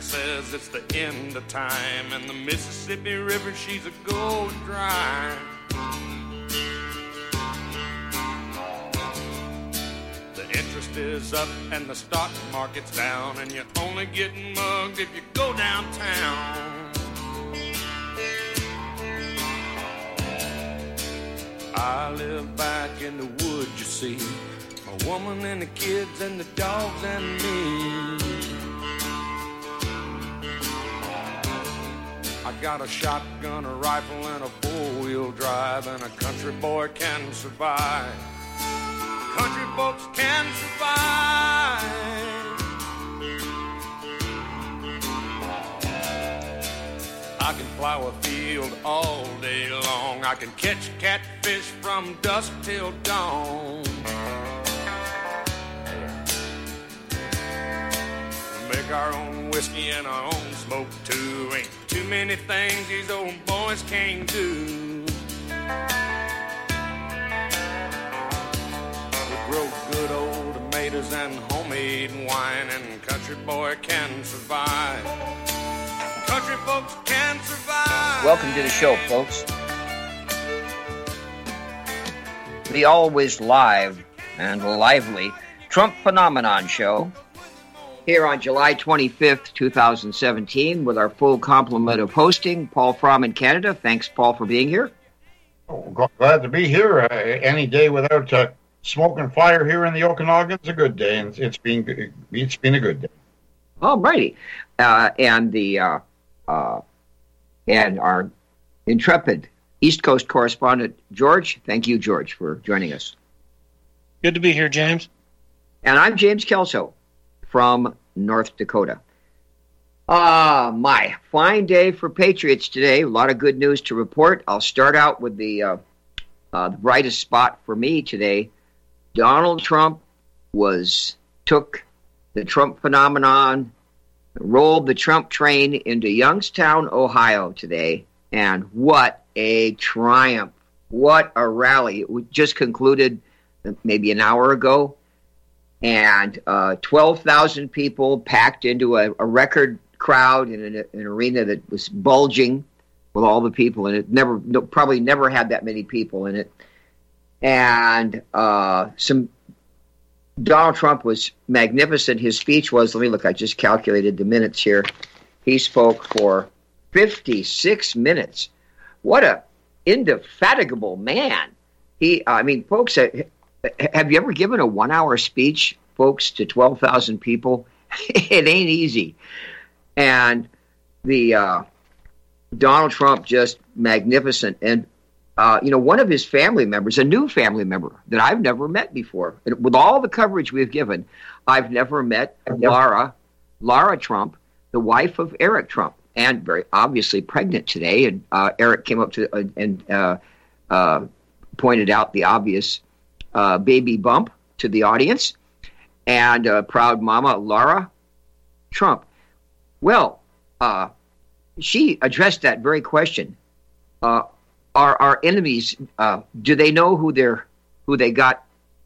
says it's the end of time, and the Mississippi River, she's a going dry. The interest is up and the stock market's down, and you're only getting mugged if you go downtown. I live back in the woods, you see, a woman and the kids and the dogs and me. I got a shotgun, a rifle, and a four-wheel drive, and a country boy can survive. Country folks can survive. I can plow a field all day long. I can catch catfish from dusk till dawn. Make our own whiskey and our own smoke too. Ain't too many things these old boys can't do. We grow good old tomatoes and homemade wine, and country boy can survive. Country folks can survive. Welcome to the show, folks. The always live and lively Trump Phenomenon Show here on July 25th, 2017, with our full complement of hosting, Paul Fromm in Canada. Thanks, Paul, for being here. Oh, glad to be here. Any day without smoke and fire here in the Okanagan's a good day, and it's been a good day. All righty. And our intrepid East Coast correspondent, George. Thank you, George, for joining us. Good to be here, James. And I'm James Kelso from North Dakota. My fine day for Patriots today. A lot of good news to report. I'll start out with the brightest spot for me today. Donald Trump took the Trump phenomenon, rolled the Trump train into Youngstown, Ohio today, and what a triumph. What a rally. It just concluded maybe an hour ago, and 12,000 people packed into a record crowd in an arena that was bulging with all the people in it. Probably never had that many people in it. And Donald Trump was magnificent. His speech was, let me look, I just calculated the minutes here. He spoke for 56 minutes. What a indefatigable man. Folks, have you ever given a 1-hour speech, folks, to 12,000 people? It ain't easy. And the Donald Trump, just magnificent. And one of his family members, a new family member that I've never met before, with all the coverage we've given, I've never met Lara Trump, the wife of Eric Trump, and very obviously pregnant today. And Eric came up to and pointed out the obvious baby bump to the audience, and proud mama Lara Trump. Well, she addressed that very question. Are our enemies? Do they know who they got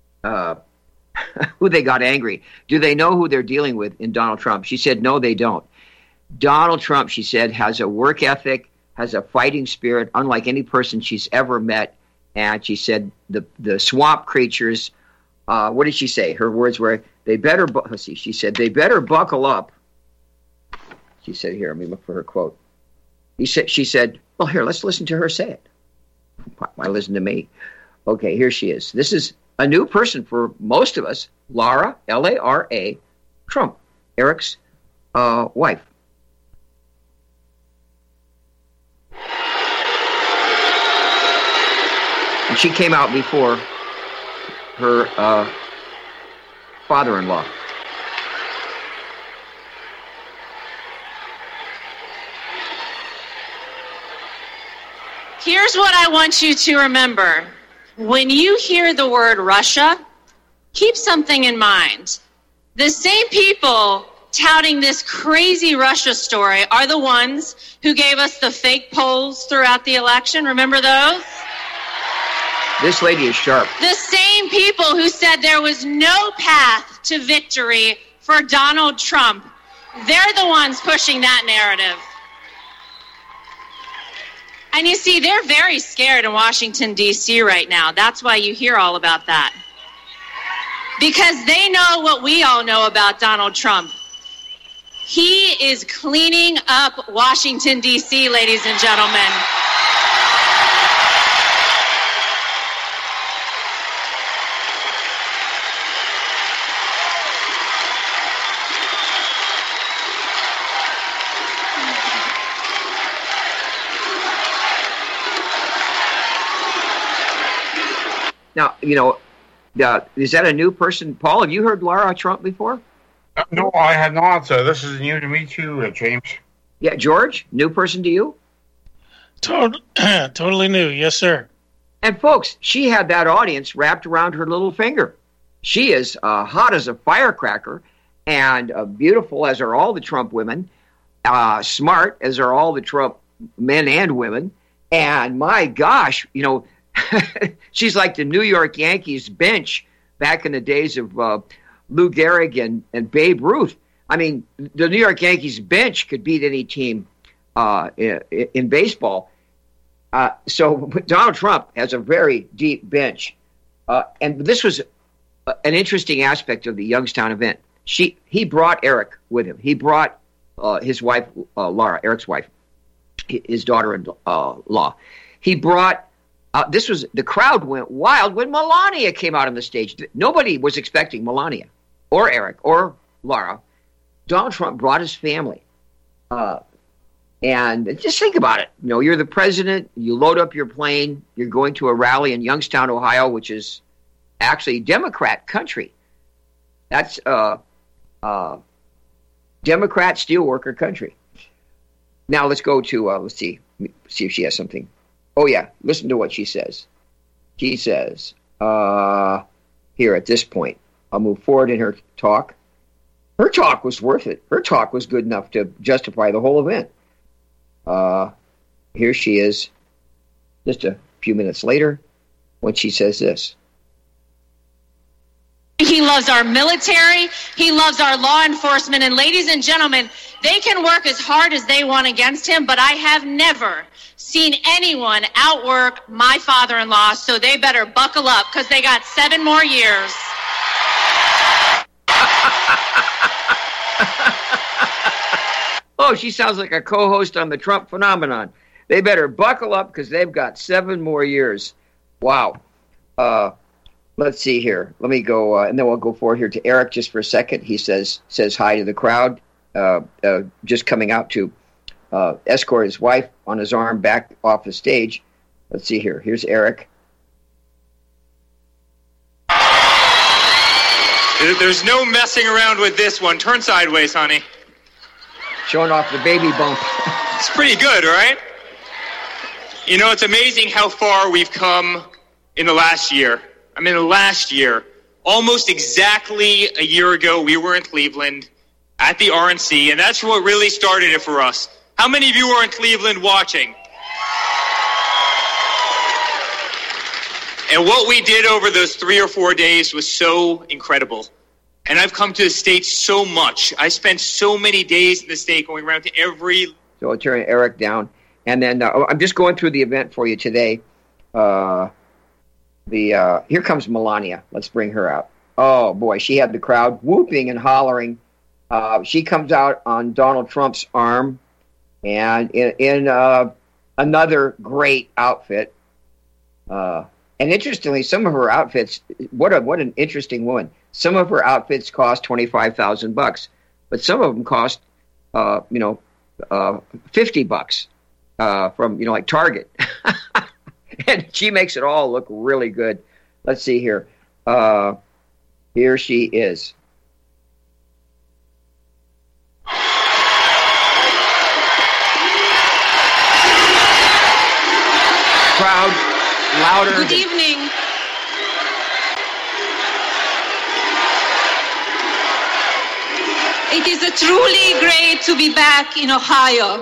angry? Do they know who they're dealing with in Donald Trump? She said, no, they don't. Donald Trump, she said, has a work ethic, has a fighting spirit, unlike any person she's ever met. And she said the swamp creatures. What did she say? Her words were, "They better." Let's see. She said, "They better buckle up." She said, "Here, let me look for her quote." She said, "Well, here, let's listen to her say it." Why listen to me? Okay, here she is. This is a new person for most of us. Lara, Lara Trump, Eric's wife. And she came out before her father-in-law. Here's what I want you to remember. When you hear the word Russia, keep something in mind. The same people touting this crazy Russia story are the ones who gave us the fake polls throughout the election. Remember those? This lady is sharp. The same people who said there was no path to victory for Donald Trump They're the ones pushing that narrative. And you see, they're very scared in Washington, D.C. right now. That's why you hear all about that. Because they know what we all know about Donald Trump. He is cleaning up Washington, D.C., ladies and gentlemen. Now, is that a new person? Paul, have you heard Lara Trump before? No, I had not. This is new to me too, James. Yeah, George, new person to you? Totally new, yes, sir. And folks, she had that audience wrapped around her little finger. She is hot as a firecracker and beautiful, as are all the Trump women, smart, as are all the Trump men and women. And my gosh, she's like the New York Yankees bench back in the days of Lou Gehrig and Babe Ruth. I mean, the New York Yankees bench could beat any team in baseball. So Donald Trump has a very deep bench. And this was an interesting aspect of the Youngstown event. He brought Eric with him. He brought his wife, Lara, Eric's wife, his daughter-in-law. He brought the crowd went wild when Melania came out on the stage. Nobody was expecting Melania or Eric or Lara. Donald Trump brought his family. And just think about it. You're the president. You load up your plane. You're going to a rally in Youngstown, Ohio, which is actually Democrat country. That's Democrat steelworker country. Now let's go to, let's see if she has something. Oh, yeah. Listen to what she says. She says, here at this point, I'll move forward in her talk. Her talk was worth it. Her talk was good enough to justify the whole event. Here she is just a few minutes later when she says this. He loves our military. He loves our law enforcement. And ladies and gentlemen, they can work as hard as they want against him, but I have never seen anyone outwork my father-in-law, so they better buckle up because they got 7 more years. Oh, she sounds like a co-host on the Trump Phenomenon. They better buckle up because they've got 7 more years. Wow. Let's see here. Let me go, and then we'll go forward here to Eric just for a second. He says hi to the crowd, just coming out to escort his wife on his arm back off the stage. Let's see here. Here's Eric. There's no messing around with this one. Turn sideways, honey. Showing off the baby bump. It's pretty good, right? It's amazing how far we've come in the last year. Almost exactly a year ago, we were in Cleveland at the RNC, and that's what really started it for us. How many of you were in Cleveland watching? And what we did over those 3 or 4 days was so incredible. And I've come to the States so much. I spent so many days in the state going around to every... So I'll turn Eric down. And then I'm just going through the event for you today. Here comes Melania. Let's bring her out. Oh, boy, she had the crowd whooping and hollering. She comes out on Donald Trump's arm and in another great outfit. And interestingly, some of her outfits, what an interesting woman. Some of her outfits cost $25,000, but some of them cost, $50 from, like Target. And she makes it all look really good. Let's see here. Here she is. Crowd, louder. Good evening. It is truly great to be back in Ohio.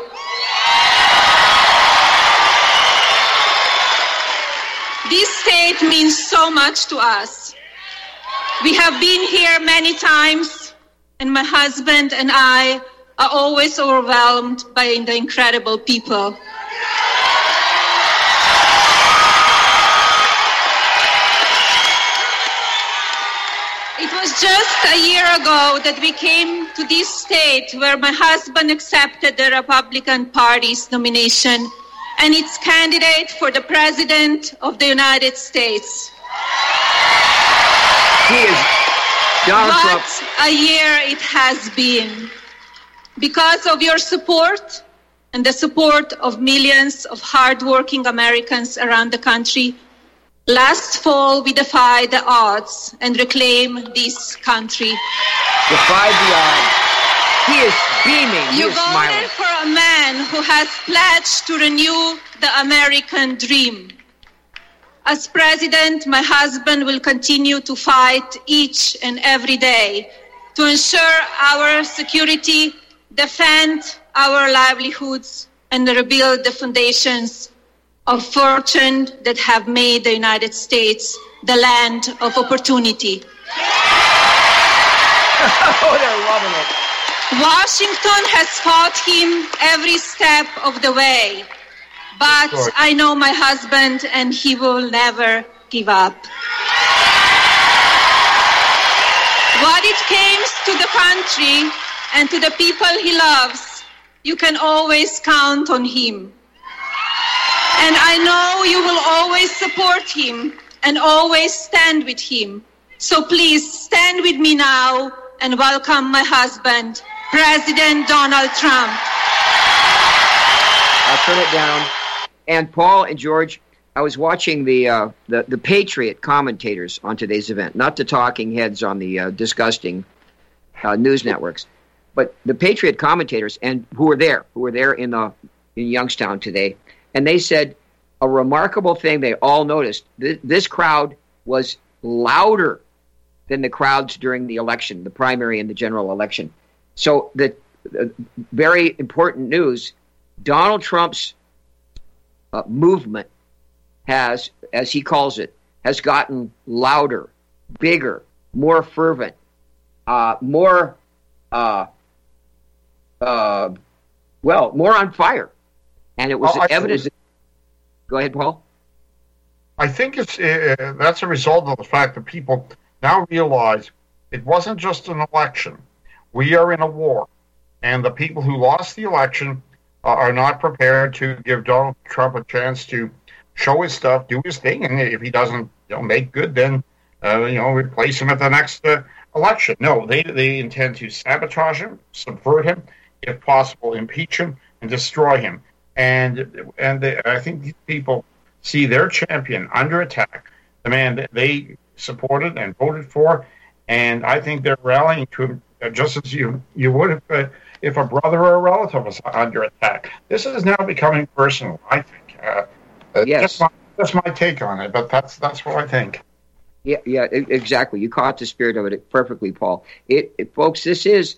This state means so much to us. We have been here many times, and my husband and I are always overwhelmed by the incredible people. It was just a year ago that we came to this state where my husband accepted the Republican Party's nomination and its candidate for the President of the United States. He is Donald Trump. What a year it has been. Because of your support and the support of millions of hardworking Americans around the country, last fall we defied the odds and reclaimed this country. Defied the odds. He is beaming. He You is smiling. voted for a man who has pledged to renew the American dream. As president, my husband will continue to fight each and every day to ensure our security, defend our livelihoods, and rebuild the foundations of fortune that have made the United States the land of opportunity. Oh, they're loving it. Washington has fought him every step of the way, but I know my husband and he will never give up. What it comes to the country and to the people he loves, you can always count on him. And I know you will always support him and always stand with him. So please stand with me now and welcome my husband, President Donald Trump. I'll turn it down. And Paul and George, I was watching the Patriot commentators on today's event, not the talking heads on the disgusting news networks, but the Patriot commentators and who were there in Youngstown today, and they said a remarkable thing they all noticed. This crowd was louder than the crowds during the election, the primary and the general election. So the very important news, Donald Trump's movement has, as he calls it, has gotten louder, bigger, more fervent, more on fire. And it was evidence. Go ahead, Paul. I think that's a result of the fact that people now realize it wasn't just an election. We are in a war, and the people who lost the election are not prepared to give Donald Trump a chance to show his stuff, do his thing, and if he doesn't, make good, then replace him at the next election. No, they intend to sabotage him, subvert him, if possible, impeach him, and destroy him. And I think these people see their champion under attack, the man that they supported and voted for, and I think they're rallying to him just as you would if a brother or a relative was under attack. This is now becoming personal, I think. Yes. That's my take on it, but that's what I think. Yeah, exactly. You caught the spirit of it perfectly, Paul. Folks, this is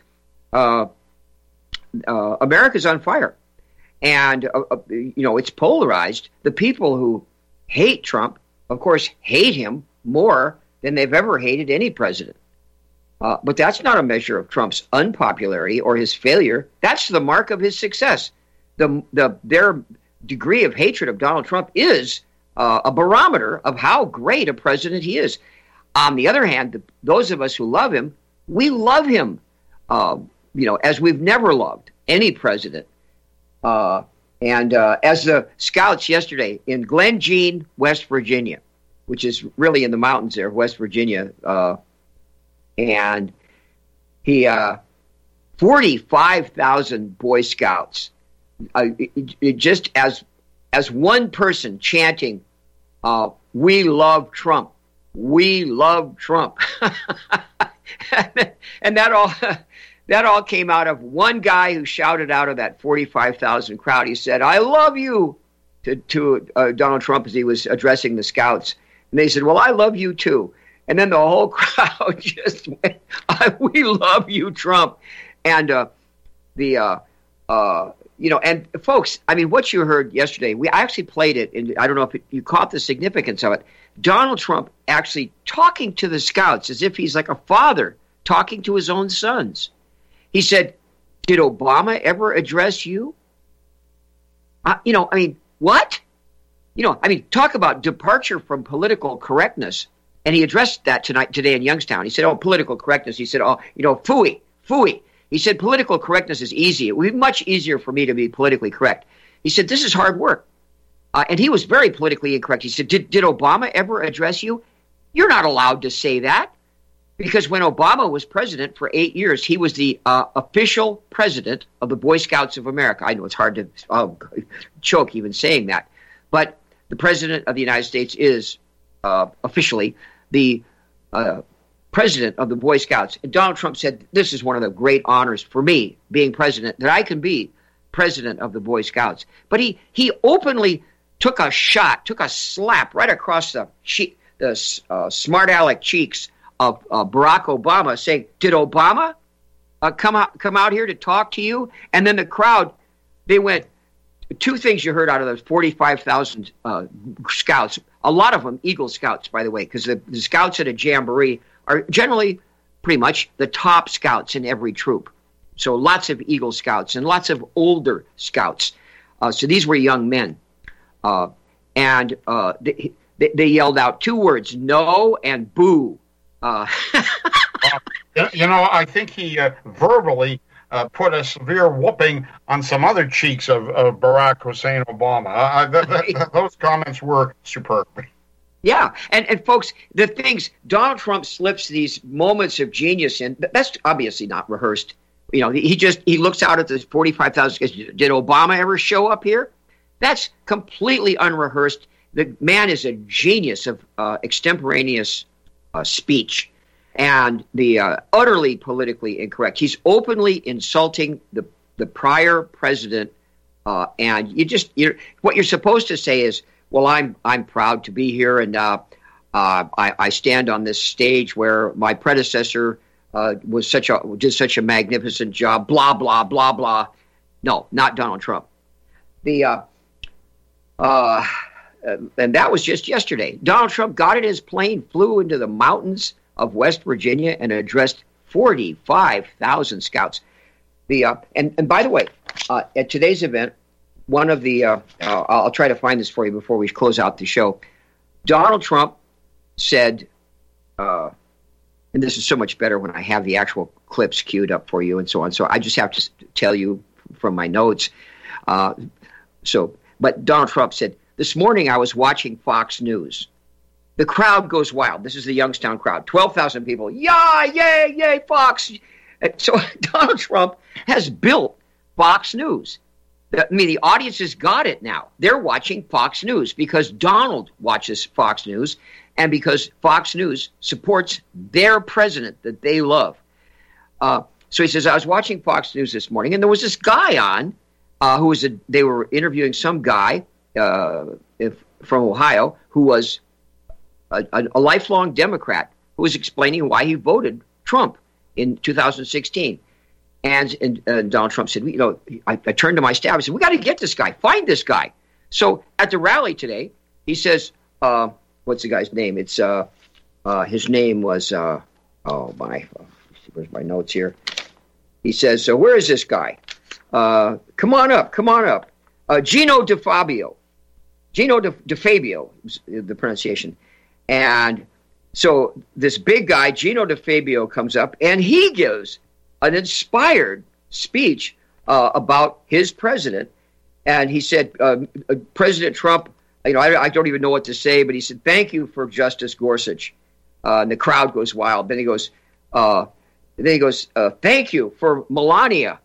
America's on fire. And, it's polarized. The people who hate Trump, of course, hate him more than they've ever hated any president. But that's not a measure of Trump's unpopularity or his failure. That's the mark of his success. Their degree of hatred of Donald Trump is a barometer of how great a president he is. On the other hand, those of us who love him, we love him, as we've never loved any president. And as the scouts yesterday in Glen Jean, West Virginia, which is really in the mountains there, West Virginia, and he 45,000 Boy Scouts, just as one person chanting, "We love Trump, we love Trump," and that all came out of one guy who shouted out of that 45,000 crowd. He said, "I love you," to Donald Trump as he was addressing the scouts. And they said, "Well, I love you too." And then the whole crowd just went, "We love you, Trump." And and folks, I mean, what you heard yesterday, I actually played it, and I don't know if you caught the significance of it. Donald Trump actually talking to the scouts as if he's like a father talking to his own sons. He said, Did Obama ever address you? What? Talk about departure from political correctness. And he addressed that today in Youngstown. He said, political correctness. He said, phooey. He said, political correctness is easy. It would be much easier for me to be politically correct. He said, this is hard work. And he was very politically incorrect. He said, did Obama ever address you? You're not allowed to say that. Because when Obama was president for 8 years, he was the official president of the Boy Scouts of America. I know it's hard to choke even saying that. But the president of the United States is officially the president of the Boy Scouts. And Donald Trump said, this is one of the great honors for me, being president, that I can be president of the Boy Scouts. But he openly took a slap right across the smart aleck cheeks of Barack Obama, saying, did Obama come out here to talk to you? And then the crowd, they went, two things you heard out of those 45,000 scouts, a lot of them Eagle Scouts, by the way, because the scouts at a jamboree are generally pretty much the top scouts in every troop. So lots of Eagle Scouts and lots of older scouts. So these were young men. And they yelled out two words, no and boo. I think he verbally put a severe whooping on some other cheeks of Barack Hussein Obama. Those comments were superb. Yeah, and folks, the things Donald Trump slips these moments of genius in, that's obviously not rehearsed. He looks out at the 45,000 guys. Did Obama ever show up here? That's completely unrehearsed. The man is a genius of extemporaneous speech, and the utterly politically incorrect. He's openly insulting the prior president, and what you're supposed to say is, well, I'm proud to be here, and I stand on this stage where my predecessor did such a magnificent job. Blah blah blah blah. No, not Donald Trump. And that was just yesterday. Donald Trump got in his plane, flew into the mountains of West Virginia, and addressed 45,000 scouts. And by the way, at today's event, one of the I'll try to find this for you before we close out the show. Donald Trump said, and this is so much better when I have the actual clips queued up for you and so on. So I just have to tell you from my notes. But Donald Trump said, this morning I was watching Fox News. The crowd goes wild. This is the Youngstown crowd. 12,000 people. Yeah, yay, yay, Fox. And so Donald Trump has built Fox News. The audience has got it now. They're watching Fox News because Donald watches Fox News and because Fox News supports their president that they love. So he says, I was watching Fox News this morning, and there was this guy on they were interviewing some guy from Ohio who was a lifelong Democrat who was explaining why he voted Trump in 2016. And Donald Trump said, I turned to my staff and said, we got to get this guy, find this guy. So at the rally today, he says, what's the guy's name? It's his name was, where's my notes here? He says, so where is this guy? Come on up. Gino DeFabio. Gino DeFabio is the pronunciation. And so this big guy, Gino DeFabio, comes up and he gives an inspired speech about his president. And he said, President Trump, I don't even know what to say, but he said, thank you for Justice Gorsuch. And the crowd goes wild. Then he goes, thank you for Melania.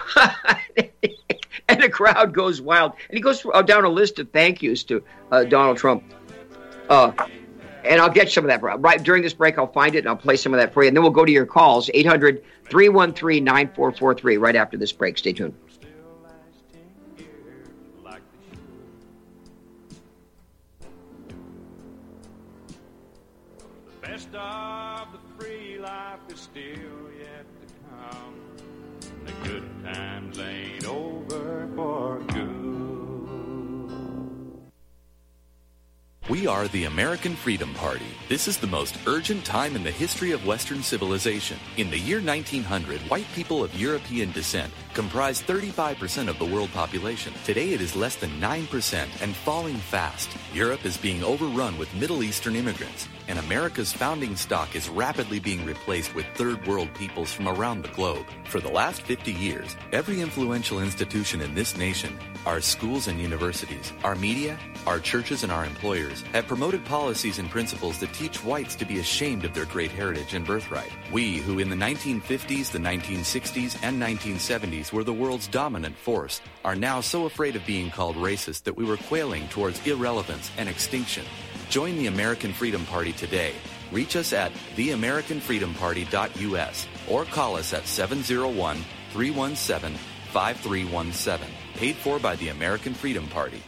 And the crowd goes wild. And he goes down a list of thank yous to Donald Trump. And I'll get some of that. Right during this break, I'll find it, and I'll play some of that for you. And then we'll go to your calls, 800-313-9443, right after this break. Stay tuned. The best of the free life is still yet to come. The good times ain't over for good. We are the American Freedom Party. This is the most urgent time in the history of Western civilization. In the year 1900, white people of European descent comprised 35% of the world population. Today it is less than 9% and falling fast. Europe is being overrun with Middle Eastern immigrants, and America's founding stock is rapidly being replaced with third world peoples from around the globe. For the last 50 years, every influential institution in this nation, our schools and universities, our media, our churches and our employers, have promoted policies and principles that teach whites to be ashamed of their great heritage and birthright. We, who in the 1950s, the 1960s, and 1970s were the world's dominant force, are now so afraid of being called racist that we were quailing towards irrelevance and extinction. Join the American Freedom Party today. Reach us at theamericanfreedomparty.us or call us at 701-317-5317. Paid for by the American Freedom Party.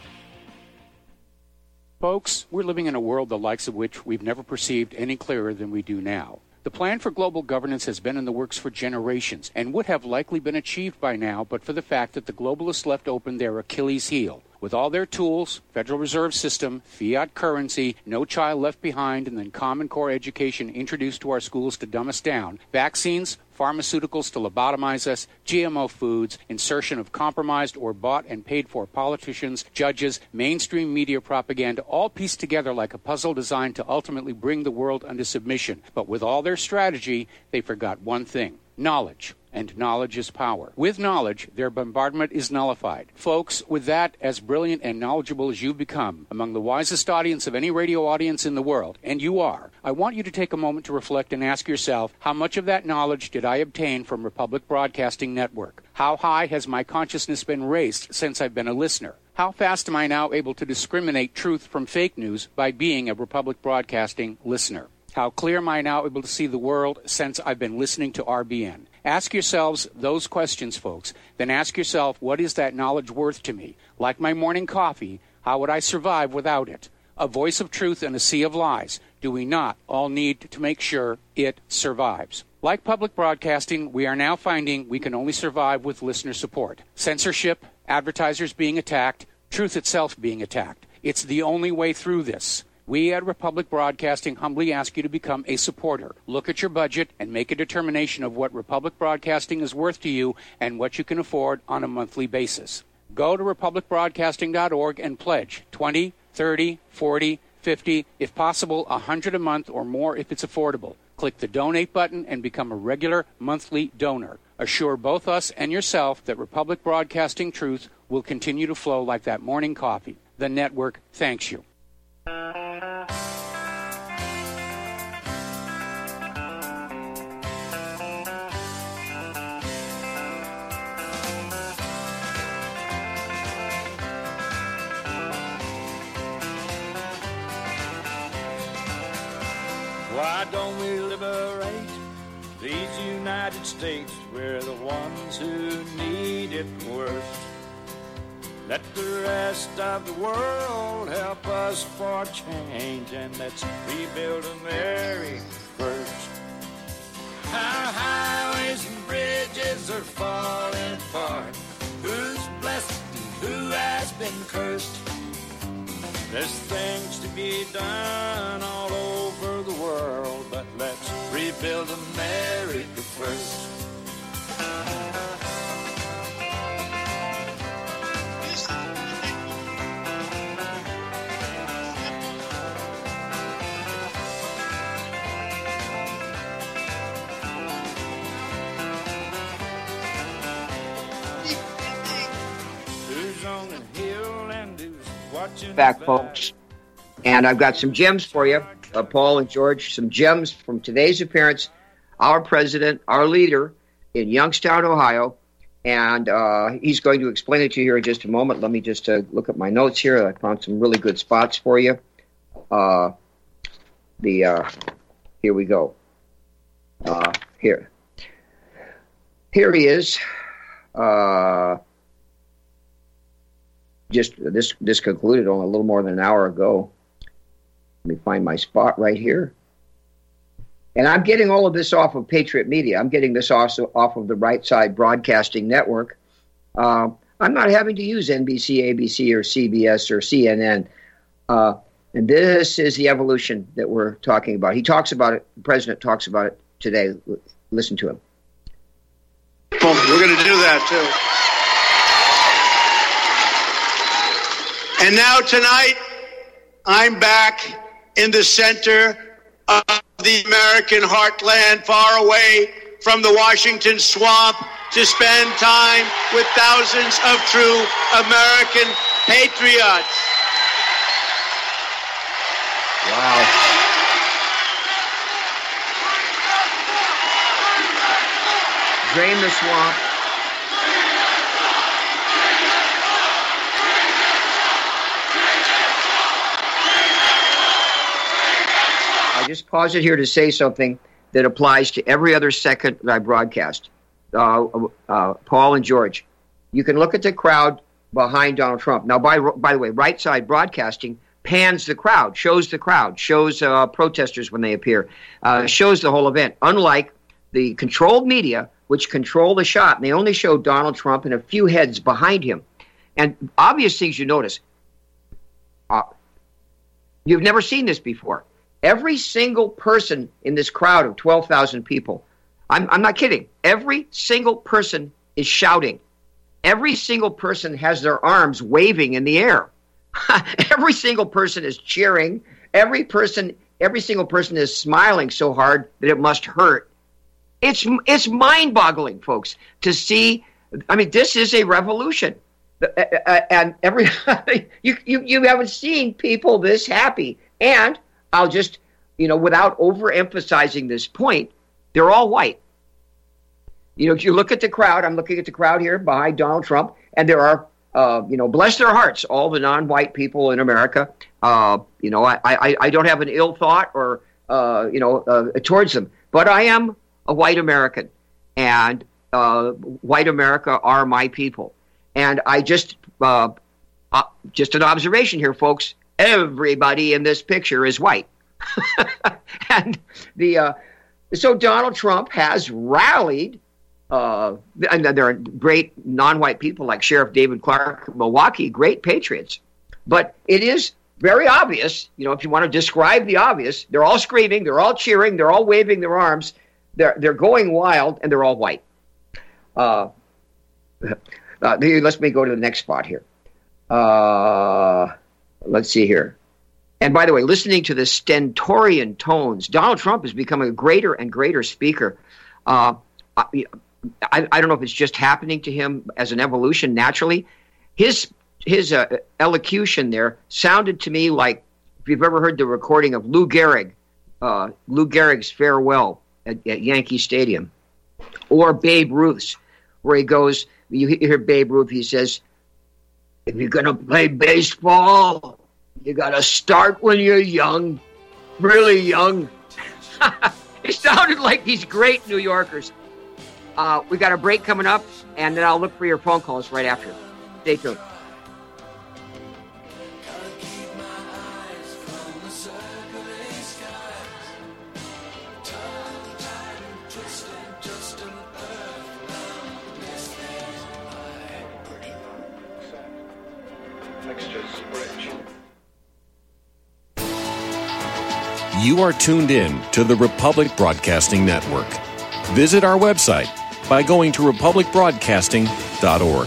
Folks, we're living in a world the likes of which we've never perceived any clearer than we do now. The plan for global governance has been in the works for generations and would have likely been achieved by now but for the fact that the globalists left open their Achilles heel. With all their tools, Federal Reserve System, fiat currency, no child left behind, and then Common Core education introduced to our schools to dumb us down, vaccines, pharmaceuticals to lobotomize us, GMO foods, insertion of compromised or bought and paid for politicians, judges, mainstream media propaganda, all pieced together like a puzzle designed to ultimately bring the world under submission. But with all their strategy, they forgot one thing: knowledge. And knowledge is power. With knowledge, their bombardment is nullified. Folks, with that, as brilliant and knowledgeable as you've become, among the wisest audience of any radio audience in the world, and you are, I want you to take a moment to reflect and ask yourself, how much of that knowledge did I obtain from Republic Broadcasting Network? How high has my consciousness been raised since I've been a listener? How fast am I now able to discriminate truth from fake news by being a Republic Broadcasting listener? How clear am I now able to see the world since I've been listening to RBN? Ask yourselves those questions, folks. Then ask yourself, what is that knowledge worth to me? Like my morning coffee, how would I survive without it? A voice of truth in a sea of lies. Do we not all need to make sure it survives? Like public broadcasting, we are now finding we can only survive with listener support. Censorship, advertisers being attacked, truth itself being attacked. It's the only way through this. We at Republic Broadcasting humbly ask you to become a supporter. Look at your budget and make a determination of what Republic Broadcasting is worth to you and what you can afford on a monthly basis. Go to republicbroadcasting.org and pledge $20, $30, $40, $50, if possible, $100 a month or more if it's affordable. Click the donate button and become a regular monthly donor. Assure both us and yourself that Republic Broadcasting truth will continue to flow like that morning coffee. The network thanks you. Why don't we liberate these United States? We're the ones who need it worst. Let the rest of the world help us for change, and let's rebuild America first. Our highways and bridges are falling apart. Who's blessed and who has been cursed? There's things to be done all over the world, but let's rebuild America first. Who's on the hill and who's watching back, folks. And I've got some gems for you, Paul and George, some gems from today's appearance. Our president, our leader in Youngstown, Ohio, and he's going to explain it to you here in just a moment. Let me just look at my notes here. I found some really good spots for you. Here we go. Here he is. Just this concluded only a little more than an hour ago. Let me find my spot right here. And I'm getting all of this off of Patriot Media. I'm getting this also off of the Right Side Broadcasting Network. I'm not having to use NBC, ABC, or CBS, or CNN. And this is the evolution that we're talking about. He talks about it. The president talks about it today. Listen to him. Well, we're going to do that, too. And now tonight, I'm back in the center of the American heartland, far away from the Washington swamp, to spend time with thousands of true American patriots. Wow. Drain the swamp. I just pause it here to say something that applies to every other second that I broadcast. Paul and George, you can look at the crowd behind Donald Trump. Now, by the way, Right Side Broadcasting pans the crowd, shows protesters when they appear, shows the whole event. Unlike the controlled media, which control the shot, and they only show Donald Trump and a few heads behind him. And obvious things you notice. You've never seen this before. Every single person in this crowd of 12,000 people, I'm not kidding, every single person is shouting. Every single person has their arms waving in the air. Every single person is cheering. Every single person is smiling so hard that it must hurt. It's mind-boggling, folks, to see. I mean, this is a revolution, and you haven't seen people this happy. And I'll just, without overemphasizing this point, they're all white. If you look at the crowd, I'm looking at the crowd here behind Donald Trump, and there are, bless their hearts, all the non-white people in America. I don't have an ill thought or, towards them, but I am a white American, and white America are my people. And I just an observation here, folks, everybody in this picture is white. And so Donald Trump has rallied, and there are great non-white people like Sheriff David Clark of Milwaukee, great patriots. But it is very obvious, if you want to describe the obvious, they're all screaming, they're all cheering, they're all waving their arms, they're going wild, and they're all white. Let me go to the next spot here. Let's see here. And by the way, listening to the stentorian tones, Donald Trump is becoming a greater and greater speaker. I don't know if it's just happening to him as an evolution naturally. His elocution there sounded to me like, if you've ever heard the recording of Lou Gehrig's farewell at Yankee Stadium, or Babe Ruth's, where he goes, you hear Babe Ruth, he says, if you're going to play baseball, you got to start when you're young, really young. It sounded like these great New Yorkers. We got a break coming up, and then I'll look for your phone calls right after. Stay tuned. You are tuned in to the Republic Broadcasting Network. Visit our website by going to republicbroadcasting.org.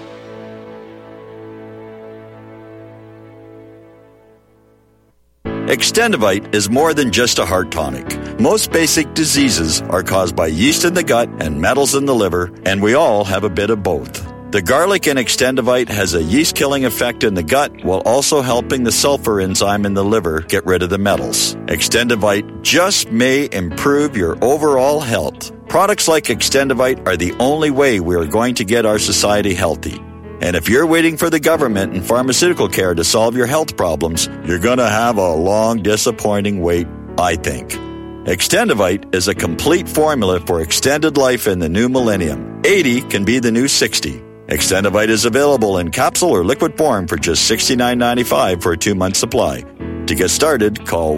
Extendivite is more than just a heart tonic. Most basic diseases are caused by yeast in the gut and metals in the liver, and we all have a bit of both. The garlic in Extendivite has a yeast-killing effect in the gut while also helping the sulfur enzyme in the liver get rid of the metals. Extendivite just may improve your overall health. Products like Extendivite are the only way we are going to get our society healthy. And if you're waiting for the government and pharmaceutical care to solve your health problems, you're going to have a long, disappointing wait, I think. Extendivite is a complete formula for extended life in the new millennium. 80 can be the new 60. Extendivite is available in capsule or liquid form for just $69.95 for a 2-month supply. To get started, call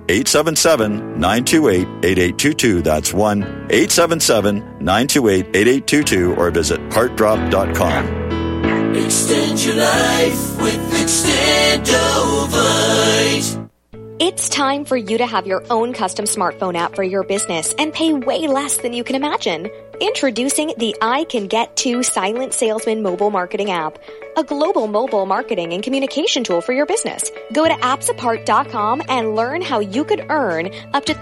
1-877-928-8822. That's 1-877-928-8822 or visit heartdrop.com. Extend your life with Extendovite. It's time for you to have your own custom smartphone app for your business and pay way less than you can imagine. Introducing the I Can Get To Silent Salesman mobile marketing app, a global mobile marketing and communication tool for your business. Go to appsapart.com and learn how you could earn up to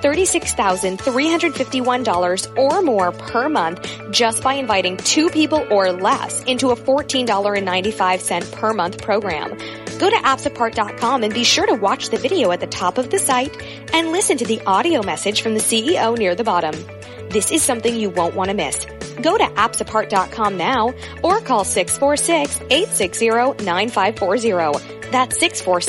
$36,351 or more per month just by inviting 2 people or less into a $14.95 per month program. Go to appsapart.com and be sure to watch the video at the top of the site and listen to the audio message from the CEO near the bottom. This is something you won't want to miss. Go to appsapart.com now or call 646-860-9540. That's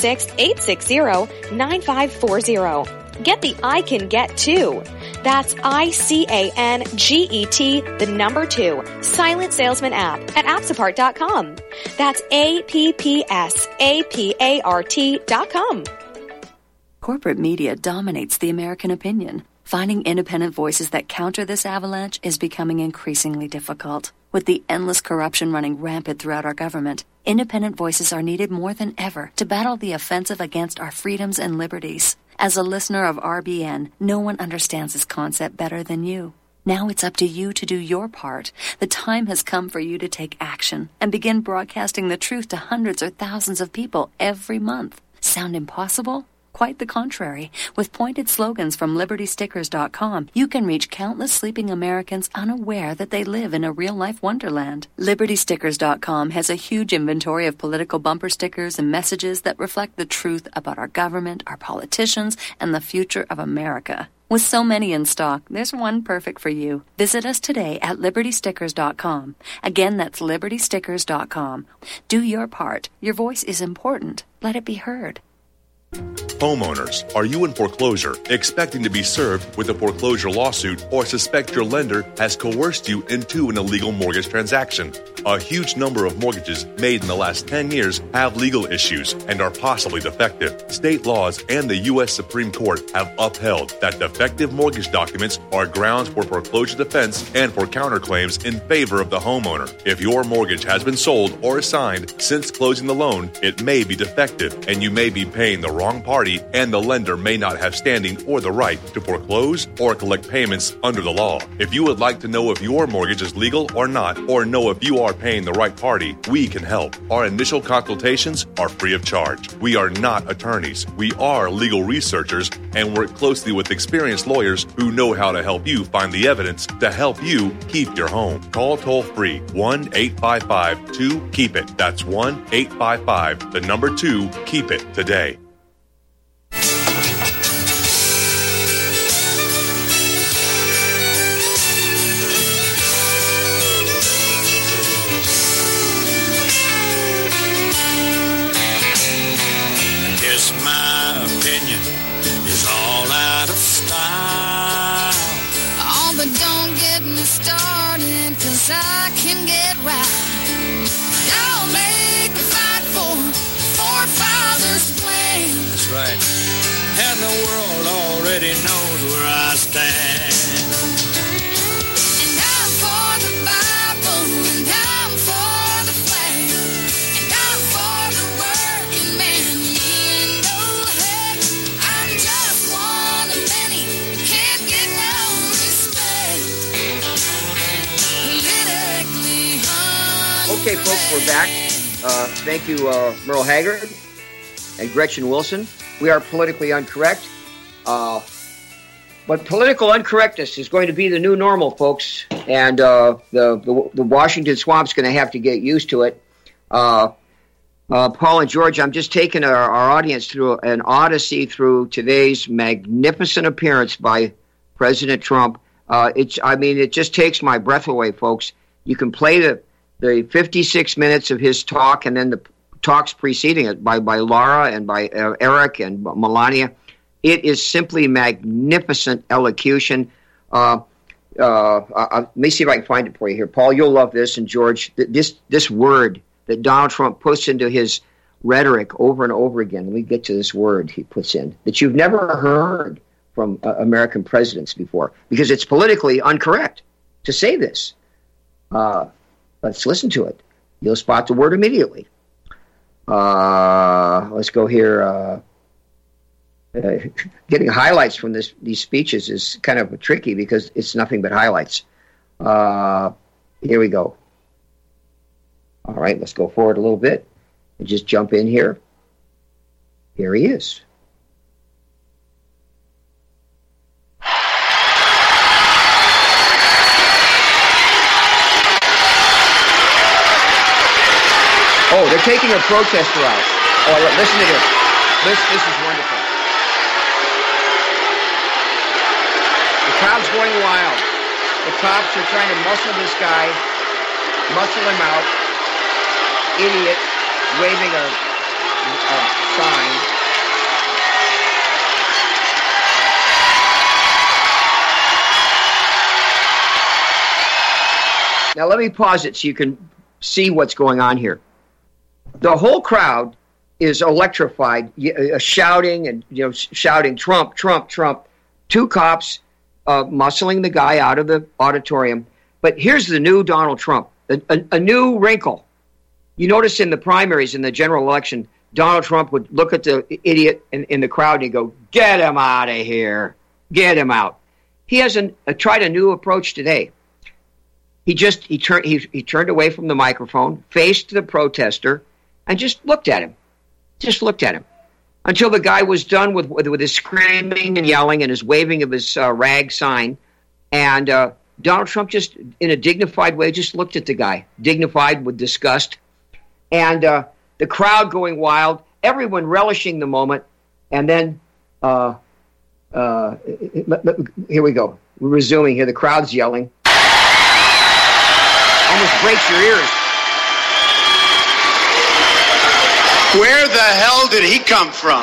646-860-9540. Get the I Can Get To. That's ICANGET, the number 2, Silent Salesman app at appsapart.com. That's APPSAPART.com. Corporate media dominates the American opinion. Finding independent voices that counter this avalanche is becoming increasingly difficult. With the endless corruption running rampant throughout our government, independent voices are needed more than ever to battle the offensive against our freedoms and liberties. As a listener of RBN, no one understands this concept better than you. Now it's up to you to do your part. The time has come for you to take action and begin broadcasting the truth to hundreds or thousands of people every month. Sound impossible? Quite the contrary. With pointed slogans from LibertyStickers.com, you can reach countless sleeping Americans unaware that they live in a real-life wonderland. LibertyStickers.com has a huge inventory of political bumper stickers and messages that reflect the truth about our government, our politicians, and the future of America. With so many in stock, there's one perfect for you. Visit us today at LibertyStickers.com. Again, that's LibertyStickers.com. Do your part. Your voice is important. Let it be heard. Homeowners, are you in foreclosure, expecting to be served with a foreclosure lawsuit, or suspect your lender has coerced you into an illegal mortgage transaction? A huge number of mortgages made in the last 10 years have legal issues and are possibly defective. State laws and the U.S. Supreme Court have upheld that defective mortgage documents are grounds for foreclosure defense and for counterclaims in favor of the homeowner. If your mortgage has been sold or assigned since closing the loan, it may be defective and you may be paying the wrong party, and the lender may not have standing or the right to foreclose or collect payments under the law. If you would like to know if your mortgage is legal or not, or know if you are paying the right party, we can help. Our initial consultations are free of charge. We are not attorneys. We are legal researchers and work closely with experienced lawyers who know how to help you find the evidence to help you keep your home. Call toll-free 1-855-2-KEEP-IT. That's 1-855-2-KEEP-IT today. I can get right. I'll make a fight for forefathers' plan. That's right. And the world already knows where I stand. And I'm for the Bible, and I'm for the flag, and I'm for the working man. You know, heck, I'm just one of many. Can't get no respect. Okay, folks, we're back. Thank you, Merle Haggard and Gretchen Wilson. We are politically incorrect. But political incorrectness is going to be the new normal, folks. And the Washington swamp's going to have to get used to it. Paul and George, I'm just taking our audience through an odyssey through today's magnificent appearance by President Trump. It just takes my breath away, folks. You can play the 56 minutes of his talk and then the talks preceding it by Laura and by Eric and Melania. It is simply magnificent elocution. Let me see if I can find it for you here. Paul, you'll love this, and George, this word that Donald Trump puts into his rhetoric over and over again. Let me get to this word he puts in that you've never heard from American presidents before, because it's politically incorrect to say this. Let's listen to it. You'll spot the word immediately. Let's go here. Getting highlights from these speeches is kind of tricky because it's nothing but highlights. Here we go. All right, let's go forward a little bit and just jump in here. Here he is. Oh, they're taking a protester out. Oh, listen to this. This is wonderful. The crowd's going wild. The cops are trying to muscle this guy, muscle him out. Idiot, waving a sign. Now let me pause it so you can see what's going on here. The whole crowd is electrified, shouting and shouting Trump, Trump, Trump. Two cops muscling the guy out of the auditorium. But here's the new Donald Trump, a new wrinkle. You notice in the primaries in the general election, Donald Trump would look at the idiot in the crowd and he'd go, "Get him out of here, get him out." He has tried a new approach today. He turned away from the microphone, faced the protester, and just looked at him. Just looked at him until the guy was done with his screaming and yelling and his waving of his rag sign. And Donald Trump just, in a dignified way, just looked at the guy, dignified with disgust. And the crowd going wild, everyone relishing the moment. And then, here we go. We're resuming here. The crowd's yelling. Almost breaks your ears. Where the hell did he come from?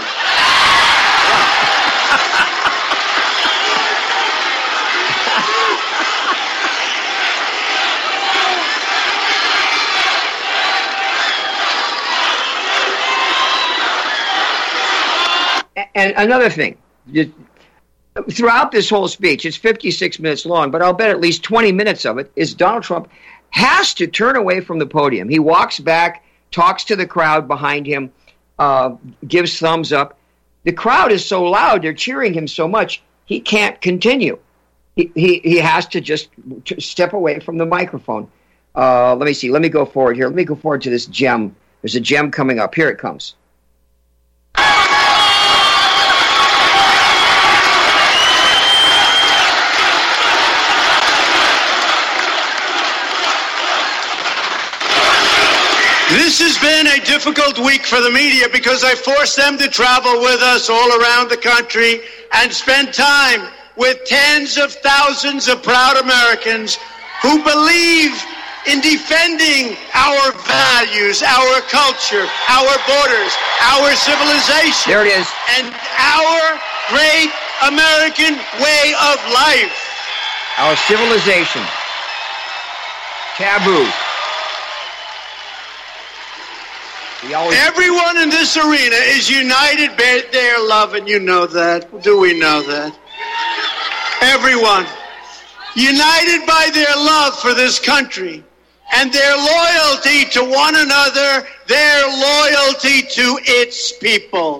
And another thing, throughout this whole speech, it's 56 minutes long, but I'll bet at least 20 minutes of it is Donald Trump has to turn away from the podium. He walks back, talks to the crowd behind him, gives thumbs up. The crowd is so loud, they're cheering him so much, he can't continue. He has to just step away from the microphone. Let me see. Let me go forward here. Let me go forward to this gem. There's a gem coming up. Here it comes. This has been a difficult week for the media because I forced them to travel with us all around the country and spend time with tens of thousands of proud Americans who believe in defending our values, our culture, our borders, our civilization. There it is. And our great American way of life. Our civilization. Taboo. Everyone in this arena is united by their love, and you know that. Do we know that? Everyone. United by their love for this country and their loyalty to one another, their loyalty to its people.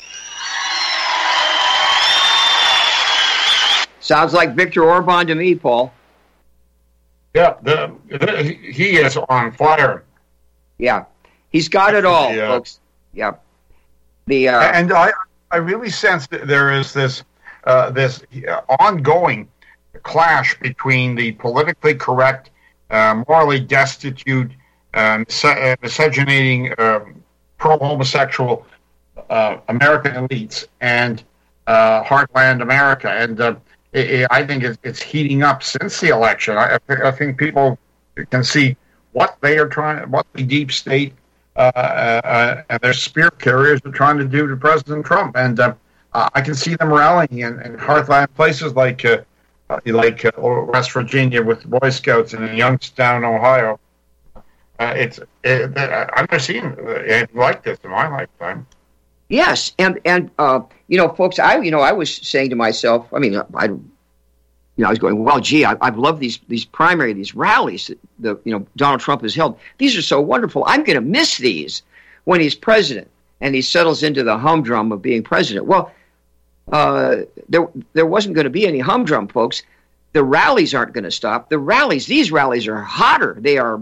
Sounds like Viktor Orban to me, Paul. Yeah, he is on fire. Yeah. He's got it all, folks. Yeah. And I really sense that there is this ongoing clash between the politically correct, morally destitute, miscegenating, pro-homosexual American elites and heartland America. And I think it's heating up since the election. I think people can see what they are trying, what the deep state and their spear carriers are trying to do to President Trump, and I can see them rallying in heartland places like West Virginia with the Boy Scouts and in Youngstown, Ohio. I've never seen anything like this in my lifetime. Yes, and folks, I was saying to myself, I was going, well, gee, I've loved these rallies that Donald Trump has held. These are so wonderful. I'm going to miss these when he's president and he settles into the humdrum of being president. Well, there wasn't going to be any humdrum, folks. The rallies aren't going to stop. These rallies are hotter. They are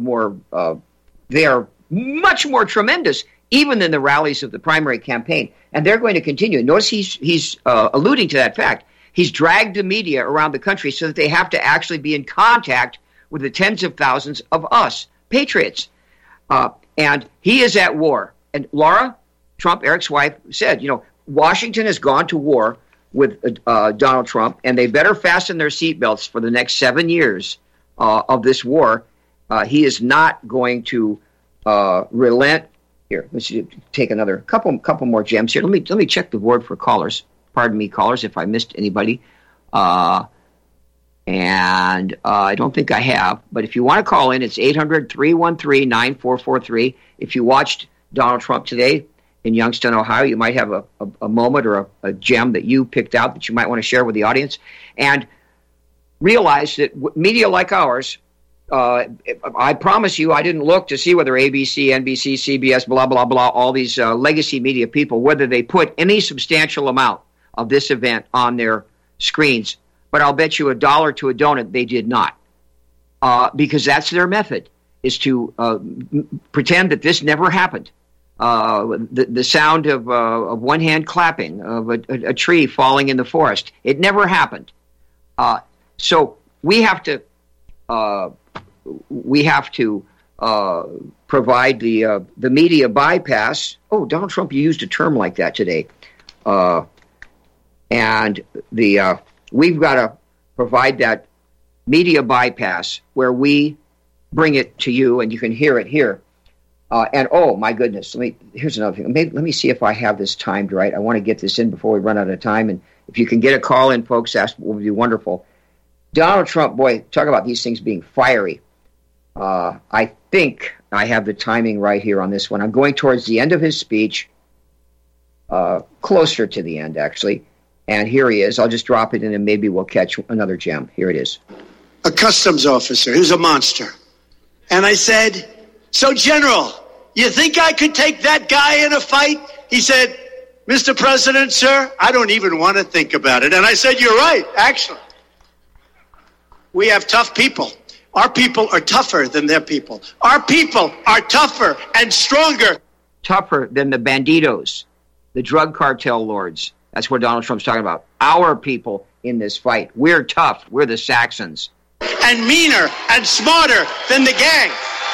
much more tremendous even than the rallies of the primary campaign. And they're going to continue. Notice he's alluding to that fact. He's dragged the media around the country so that they have to actually be in contact with the tens of thousands of us, patriots. And he is at war. And Laura Trump, Eric's wife, said, Washington has gone to war with Donald Trump, and they better fasten their seatbelts for the next 7 years of this war. He is not going to relent. Here, let's take another couple more gems here. Let me check the board for callers. Pardon me, callers, if I missed anybody. And I don't think I have. But if you want to call in, it's 800-313-9443. If you watched Donald Trump today in Youngstown, Ohio, you might have a moment or a gem that you picked out that you might want to share with the audience. And realize that media like ours, I promise you, I didn't look to see whether ABC, NBC, CBS, blah, blah, blah, all these legacy media people, whether they put any substantial amount of this event on their screens. But I'll bet you $1 to a donut they did not. Because that's their method, is to pretend that this never happened. The sound of one hand clapping, of a tree falling in the forest. It never happened. So we have to provide the media bypass. Oh, Donald Trump, you used a term like that today. And we've got to provide that media bypass where we bring it to you and you can hear it here. And oh my goodness, here's another thing. Let me see if I have this timed right. I want to get this in before we run out of time. And if you can get a call in, folks, that would be wonderful. Donald Trump, boy, talk about these things being fiery. I think I have the timing right here on this one. I'm going towards the end of his speech, closer to the end, actually. And here he is. I'll just drop it in and maybe we'll catch another gem. Here it is. A customs officer who's a monster. And I said, so, General, you think I could take that guy in a fight? He said, Mr. President, sir, I don't even want to think about it. And I said, you're right, actually. We have tough people. Our people are tougher than their people. Our people are tougher and stronger. Tougher than the banditos, the drug cartel lords. That's what Donald Trump's talking about. Our people in this fight. We're tough. We're the Saxons. And meaner and smarter than the gang.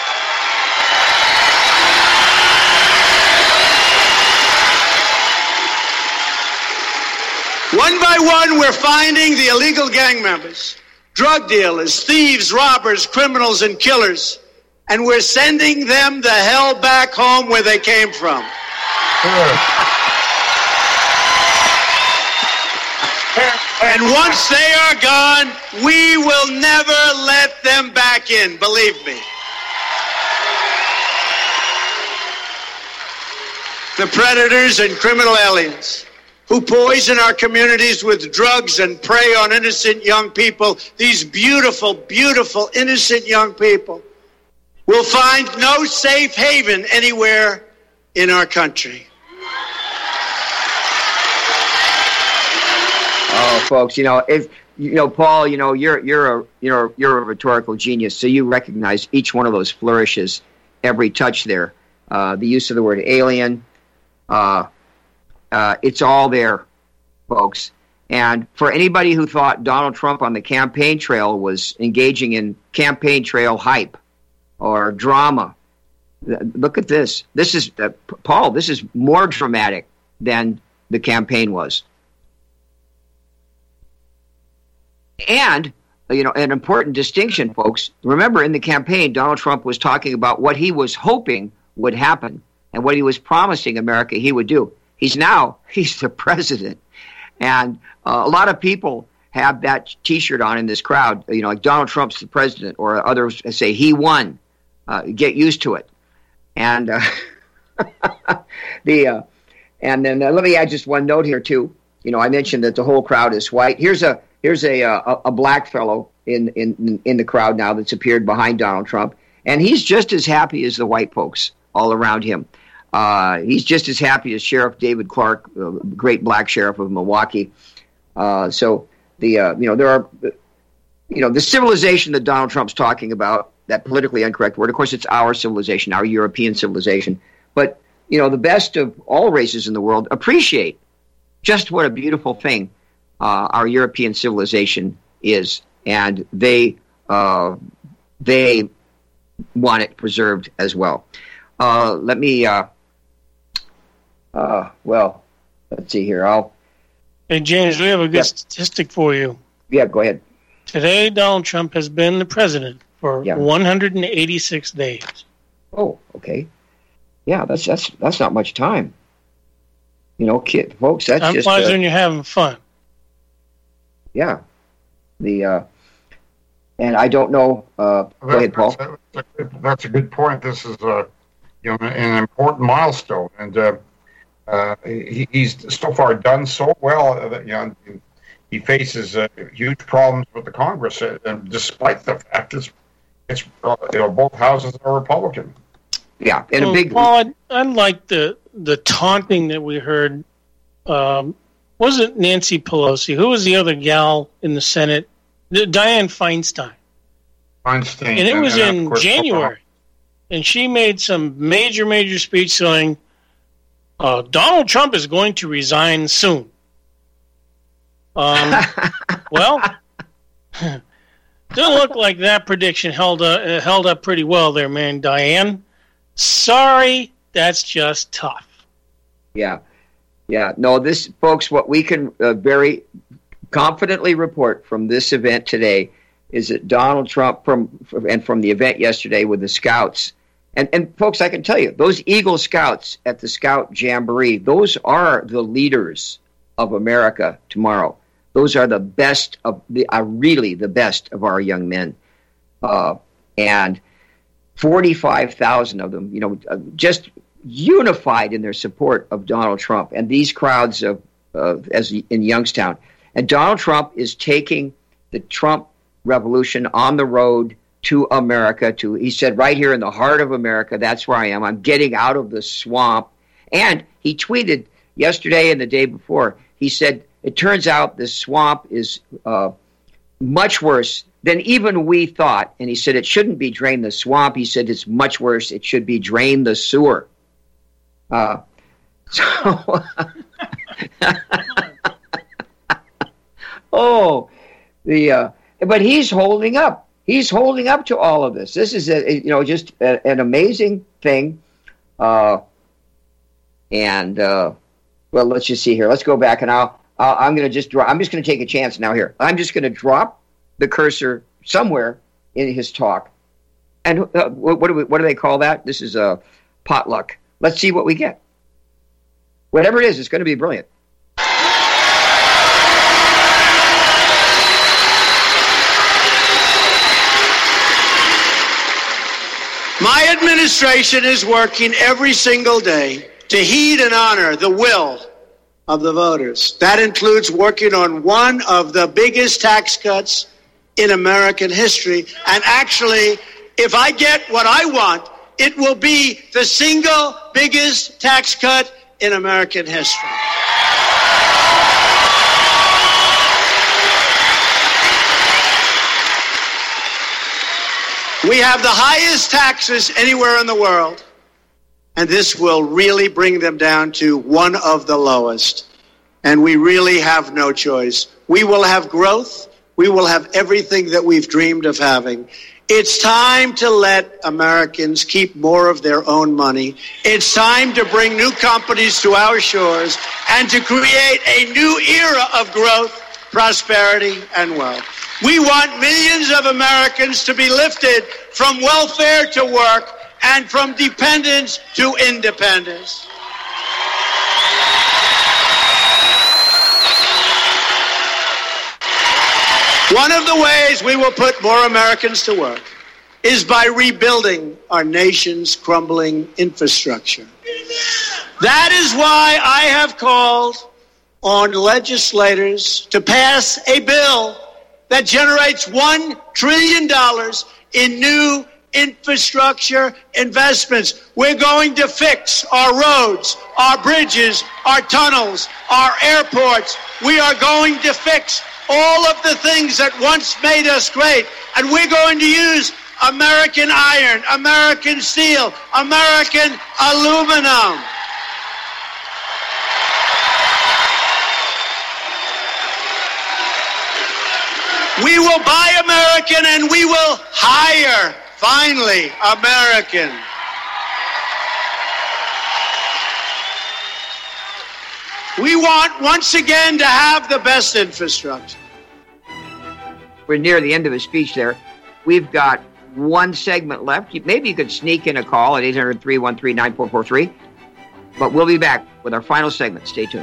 One by one, we're finding the illegal gang members, drug dealers, thieves, robbers, criminals, and killers. And we're sending them the hell back home where they came from. And once they are gone, we will never let them back in, believe me. The predators and criminal aliens who poison our communities with drugs and prey on innocent young people, these beautiful, beautiful, innocent young people, will find no safe haven anywhere in our country. Oh, folks, Paul, you're a rhetorical genius, so you recognize each one of those flourishes, every touch there. The use of the word alien, it's all there, folks. And for anybody who thought Donald Trump on the campaign trail was engaging in campaign trail hype or drama, look at this. This is, Paul, this is more dramatic than the campaign was. And, an important distinction, folks. Remember, in the campaign, Donald Trump was talking about what he was hoping would happen and what he was promising America he would do. He's the president. And a lot of people have that T-shirt on in this crowd, like Donald Trump's the president, or others say he won. Get used to it. And and then let me add just one note here, too. I mentioned that the whole crowd is white. Here's here's a black fellow in the crowd now that's appeared behind Donald Trump, and he's just as happy as the white folks all around him. He's just as happy as Sheriff David Clark, great black sheriff of Milwaukee. So there are, the civilization that Donald Trump's talking about, that politically incorrect word, of course, it's our civilization, our European civilization. But, the best of all races in the world appreciate just what a beautiful thing our European civilization is. And they want it preserved as well. Let's see here. Hey, James, we have a good statistic for you. Yeah, go ahead. Today, Donald Trump has been the president for 186 days. Oh, okay. Yeah, that's not much time. Folks, that's just... Time when you're having fun. Yeah. And I don't know... go ahead, Paul. That's a good point. This is an important milestone, and he's so far done so well that he faces huge problems with the Congress, and despite the fact it's both houses are Republican. Yeah, and a big. Paul, I like the taunting that we heard. Wasn't Nancy Pelosi? Who was the other gal in the Senate? Dianne Feinstein. And it was in January. And she made some major speech saying, Donald Trump is going to resign soon. Well, doesn't look like that prediction held up pretty well there, man, Diane. Sorry, that's just tough. Yeah. No, this, folks, what we can very confidently report from this event today is that Donald Trump, from the event yesterday with the Scouts, and folks, I can tell you, those Eagle Scouts at the Scout Jamboree, those are the leaders of America tomorrow. Those are the best really the best of our young men. And 45,000 of them, just unified in their support of Donald Trump. And these crowds as in Youngstown. And Donald Trump is taking the Trump revolution on the road to America. He said, right here in the heart of America, that's where I am. I'm getting out of the swamp. And he tweeted yesterday and the day before, he said, it turns out this swamp is much worse than even we thought. And he said it shouldn't be drain the swamp. He said it's much worse. It should be drain the sewer. But he's holding up. He's holding up to all of this. This is just an amazing thing. Well, let's just see here. Let's go back, and I'm going to just draw. I'm just going to take a chance now here. I'm just going to drop the cursor somewhere in his talk. And what do they call that? This is a potluck. Let's see what we get. Whatever it is, it's going to be brilliant. My administration is working every single day to heed and honor the will of the voters. That includes working on one of the biggest tax cuts in American history. And actually, if I get what I want, it will be the single biggest tax cut in American history. We have the highest taxes anywhere in the world, and this will really bring them down to one of the lowest. And we really have no choice. We will have growth. We will have everything that we've dreamed of having. It's time to let Americans keep more of their own money. It's time to bring new companies to our shores and to create a new era of growth, prosperity, and wealth. We want millions of Americans to be lifted from welfare to work and from dependence to independence. One of the ways we will put more Americans to work is by rebuilding our nation's crumbling infrastructure. That is why I have called on legislators to pass a bill that generates $1 trillion in new infrastructure investments. We're going to fix our roads, our bridges, our tunnels, our airports. We are going to fix all of the things that once made us great. And we're going to use American iron, American steel, American aluminum. We will buy American and we will hire, finally, American. We want, once again, to have the best infrastructure. We're near the end of his speech there. We've got one segment left. Maybe you could sneak in a call at 800-313-9443. But we'll be back with our final segment. Stay tuned.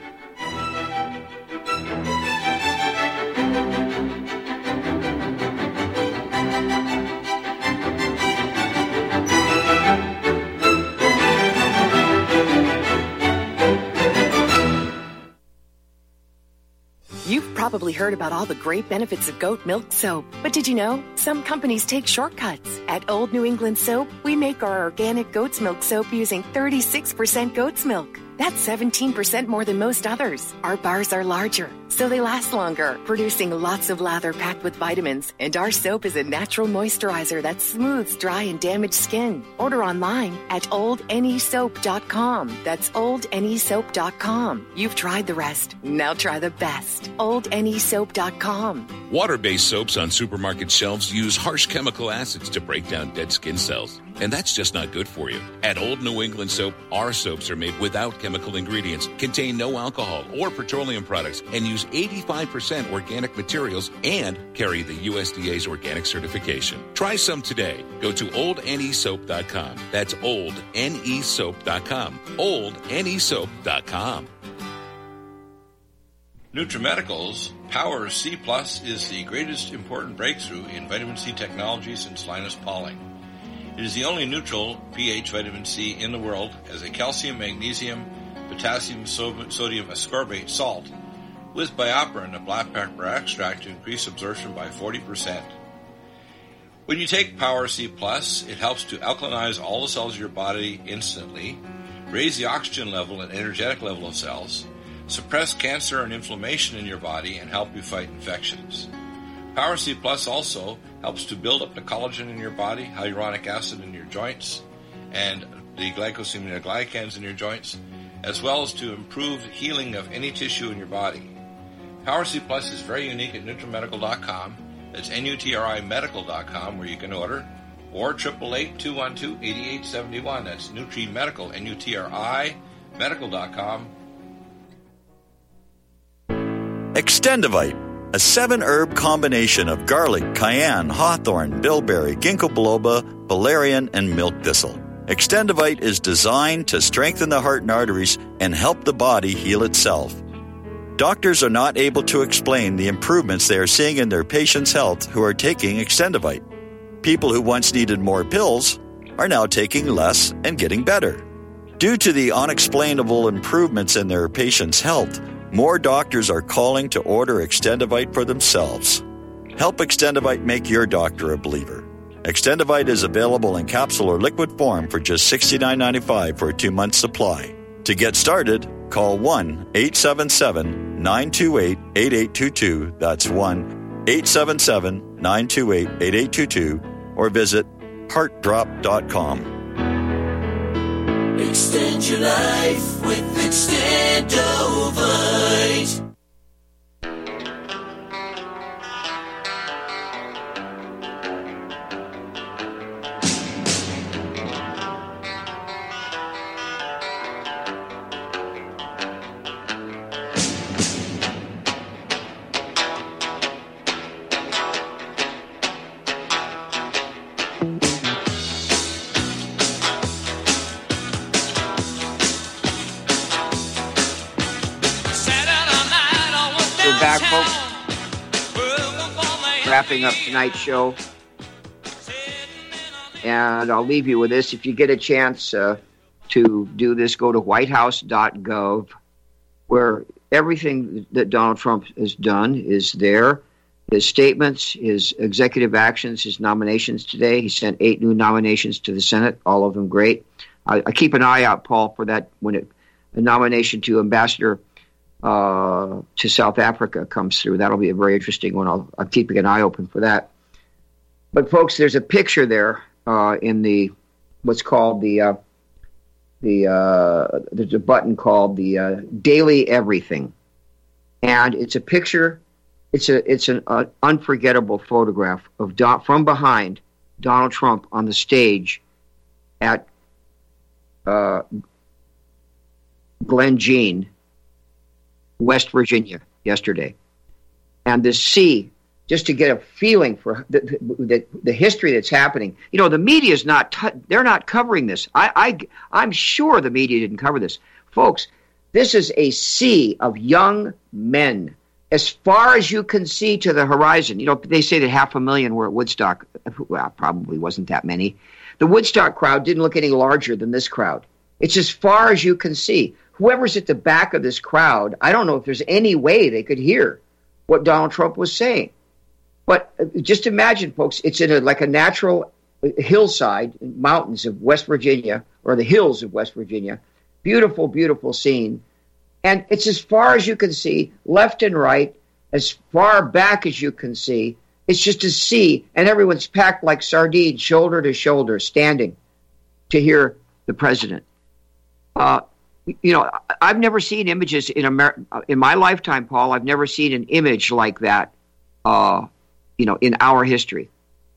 You've probably heard about all the great benefits of goat milk soap. But did you know some companies take shortcuts? At Old New England Soap, we make our organic goat's milk soap using 36% goat's milk. That's 17% more than most others. Our bars are larger, so they last longer, producing lots of lather packed with vitamins. And our soap is a natural moisturizer that smooths dry and damaged skin. Order online at oldnesoap.com. That's oldnesoap.com. You've tried the rest. Now try the best. oldnesoap.com. Water-based soaps on supermarket shelves use harsh chemical acids to break down dead skin cells. And that's just not good for you. At Old New England Soap, our soaps are made without chemical ingredients, contain no alcohol or petroleum products, and use 85% organic materials and carry the USDA's organic certification. Try some today. Go to oldnesoap.com. That's oldnesoap.com. oldnesoap.com. NutriMedical's Power C Plus is the greatest important breakthrough in vitamin C technology since Linus Pauling. It is the only neutral pH vitamin C in the world as a calcium, magnesium, potassium, sodium ascorbate salt with BioPerine, a black pepper extract to increase absorption by 40%. When you take Power C Plus, it helps to alkalinize all the cells of your body instantly, raise the oxygen level and energetic level of cells, suppress cancer and inflammation in your body, and help you fight infections. Power C Plus also helps to build up the collagen in your body, hyaluronic acid in your joints, and the glycosaminoglycans in your joints, as well as to improve healing of any tissue in your body. Power C Plus is very unique at NutriMedical.com. That's NutriMedical.com, where you can order, or 888-212-8871. That's NutriMedical, N-U-T-R-I, medical.com. Extendivite, a 7-herb combination of garlic, cayenne, hawthorn, bilberry, ginkgo biloba, valerian, and milk thistle. Extendivite is designed to strengthen the heart and arteries and help the body heal itself. Doctors are not able to explain the improvements they are seeing in their patients' health who are taking Extendivite. People who once needed more pills are now taking less and getting better. Due to the unexplainable improvements in their patients' health, more doctors are calling to order Extendivite for themselves. Help Extendivite make your doctor a believer. Extendivite is available in capsule or liquid form for just $69.95 for a 2-month supply. To get started, call 1-877-928-8822. That's 1-877-928-8822. Or visit heartdrop.com. Extend your life with Extendovite. Back, folks. Wrapping up tonight's show. And I'll leave you with this. If you get a chance to do this, go to whitehouse.gov, where everything that Donald Trump has done is there. His statements, his executive actions, his nominations today. He sent 8 new nominations to the Senate, all of them great. I keep an eye out, Paul, for that when a nomination to ambassador to South Africa comes through. That'll be a very interesting one. I'm keeping an eye open for that. But folks, there's a picture there in the what's called there's a button called the Daily Everything, and it's a picture. It's an unforgettable photograph of from behind Donald Trump on the stage at Glen Jean, West Virginia, yesterday. And the sea, just to get a feeling for the history that's happening. You know, the media is they're not covering this. I'm sure the media didn't cover this. Folks, this is a sea of young men as far as you can see to the horizon. You know, they say that 500,000 were at Woodstock. Well, probably wasn't that many. The Woodstock crowd didn't look any larger than this crowd. It's as far as you can see. Whoever's at the back of this crowd, I don't know if there's any way they could hear what Donald Trump was saying. But just imagine, folks, it's in like a natural hillside, mountains of West Virginia, or the hills of West Virginia. Beautiful, beautiful scene. And it's as far as you can see, left and right, as far back as you can see. It's just a sea, and everyone's packed like sardines, shoulder to shoulder, standing to hear the president. You know, I've never seen images in my lifetime, Paul. I've never seen an image like that, you know, in our history.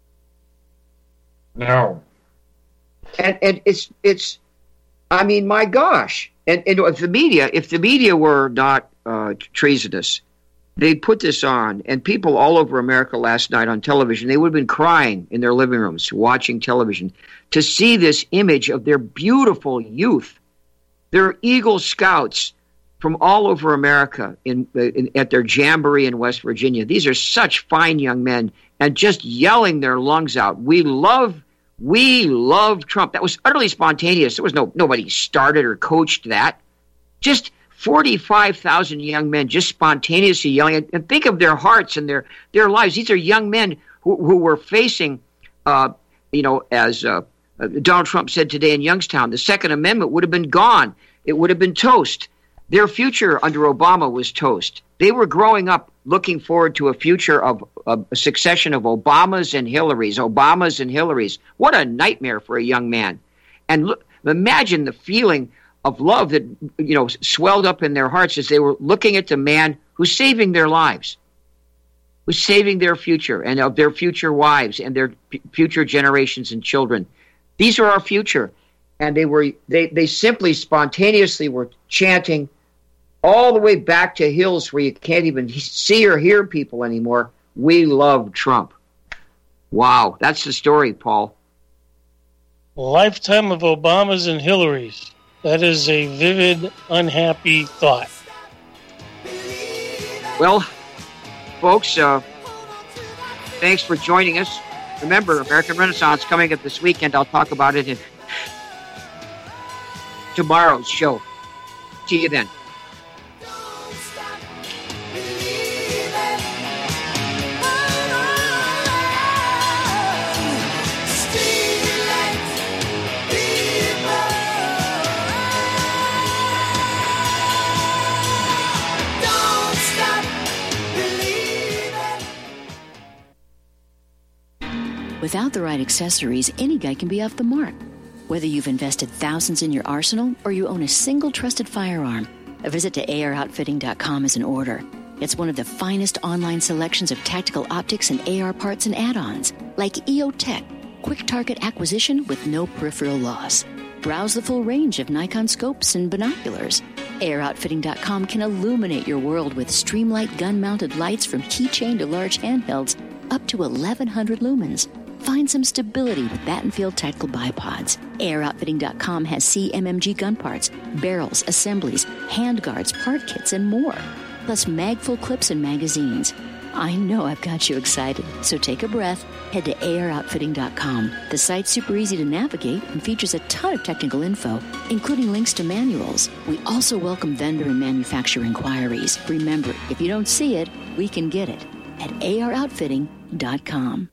No. And it's, I mean, my gosh. And if the media were not treasonous, they put this on, and people all over America last night on television, they would have been crying in their living rooms watching television to see this image of their beautiful youth. They're Eagle Scouts from all over America at their jamboree in West Virginia. These are such fine young men, and just yelling their lungs out. We love Trump. That was utterly spontaneous. There was nobody started or coached that. Just 45,000 young men just spontaneously yelling. And think of their hearts and their lives. These are young men who were facing, you know, as Donald Trump said today in Youngstown, the Second Amendment would have been gone. It would have been toast. Their future under Obama was toast. They were growing up looking forward to a future of a succession of Obamas and Hillarys. What a nightmare for a young man. And look, imagine the feeling of love that, you know, swelled up in their hearts as they were looking at the man who's saving their lives, who's saving their future and of their future wives and their future generations and children. These are our future. And they simply spontaneously were chanting all the way back to hills where you can't even see or hear people anymore. We love Trump. Wow, that's the story, Paul. A lifetime of Obamas and Hillarys. That is a vivid, unhappy thought. Well, folks, thanks for joining us. Remember, American Renaissance coming up this weekend. I'll talk about it in tomorrow's show. See you then. Without the right accessories, any guy can be off the mark. Whether you've invested thousands in your arsenal or you own a single trusted firearm, a visit to AROutfitting.com is in order. It's one of the finest online selections of tactical optics and AR parts and add-ons, like EOTech, quick target acquisition with no peripheral loss. Browse the full range of Nikon scopes and binoculars. AROutfitting.com can illuminate your world with Streamlight gun-mounted lights from keychain to large handhelds, up to 1,100 lumens. Find some stability with Battenfield Tactical Bipods. AROutfitting.com has CMMG gun parts, barrels, assemblies, handguards, part kits, and more. Plus mag-full clips and magazines. I know I've got you excited, so take a breath. Head to AROutfitting.com. The site's super easy to navigate and features a ton of technical info, including links to manuals. We also welcome vendor and manufacturer inquiries. Remember, if you don't see it, we can get it at AROutfitting.com.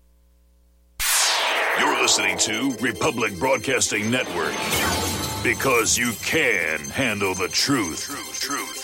You're listening to Republic Broadcasting Network, because you can handle the truth.